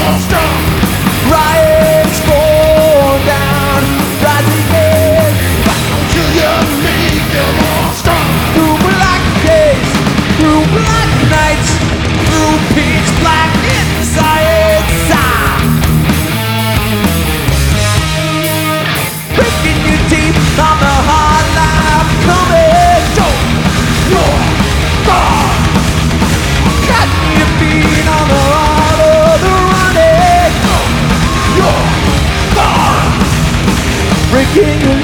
Riots fall down, rising head. Till you make them all stop. Through black days, through black nights, through pitch black inside side. Breaking you deep on the hard life coming. Don't you're gone. Cutting your feet on the heart of the running. You're gone. Breaking your